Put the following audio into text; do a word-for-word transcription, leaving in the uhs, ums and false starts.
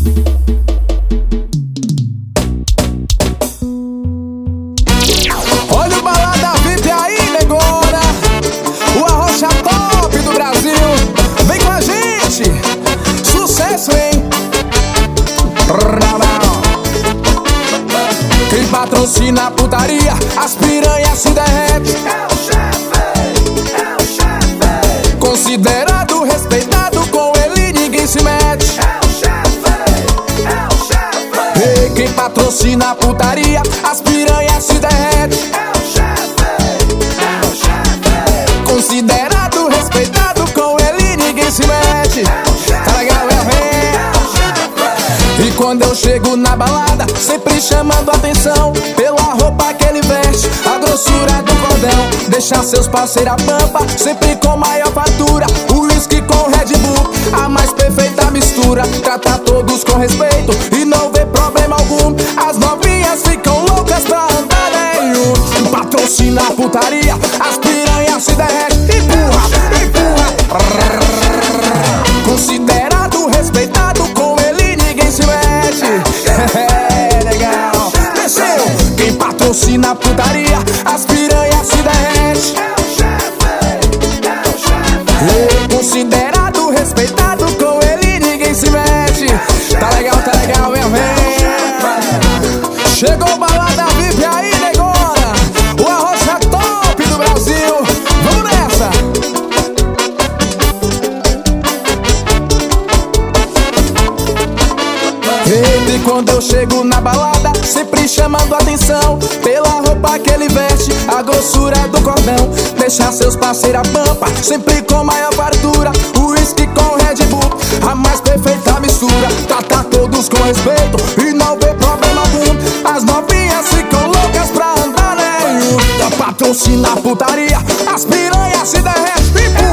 Olha o balada V I P aí, negona. O arrocha top do Brasil. Vem com a gente. Sucesso, hein? Quem patrocina a putaria, as piranhas se derrete. É o chefe, é o chefe. Considerado, respeitado, com ele ninguém se mete. É o chefe, é o chefe. Ei, quem patrocina a putaria, as piranhas se derrete. É o chefe, é o chefe. Considerado, respeitado, com ele ninguém se mete. É o chefe, tá legal, é é o chefe. E quando eu chego na balada, sempre chamando atenção pela roupa que ele veste, a grossura do cordão. Deixa seus parceiros a pampa, sempre com maior fatura. O whisky com Red Bull, a mais perfeita mistura. Trata todos com respeito e não vê problema algum. As novinhas ficam loucas pra andar nenhum. Patrocina a putaria, as piranhas se derretem. Empurra, empurra. Considerado, respeitado, com ele ninguém se mete. É legal, desceu. Quem patrocina a putaria, as piranhas se derrete. É o chefe, é o chefe. Ei, considerado, respeitado, com ele ninguém se mete. Tá legal, tá legal, vem, vem. Chegou balada V I P aí, negona. O arrocha top do Brasil. Vamos nessa. E quando eu chego na balada, sempre chamando atenção pela roupa que ele veste, a grossura do cordão. Deixa seus parceiros a pampa, sempre com maior fartura. O whisky com Red Bull, a mais perfeita mistura. Trata todos com respeito e não vê problema algum. As novinhas ficam loucas pra andar nenhum. Patrocina a putaria, as piranhas se derretem.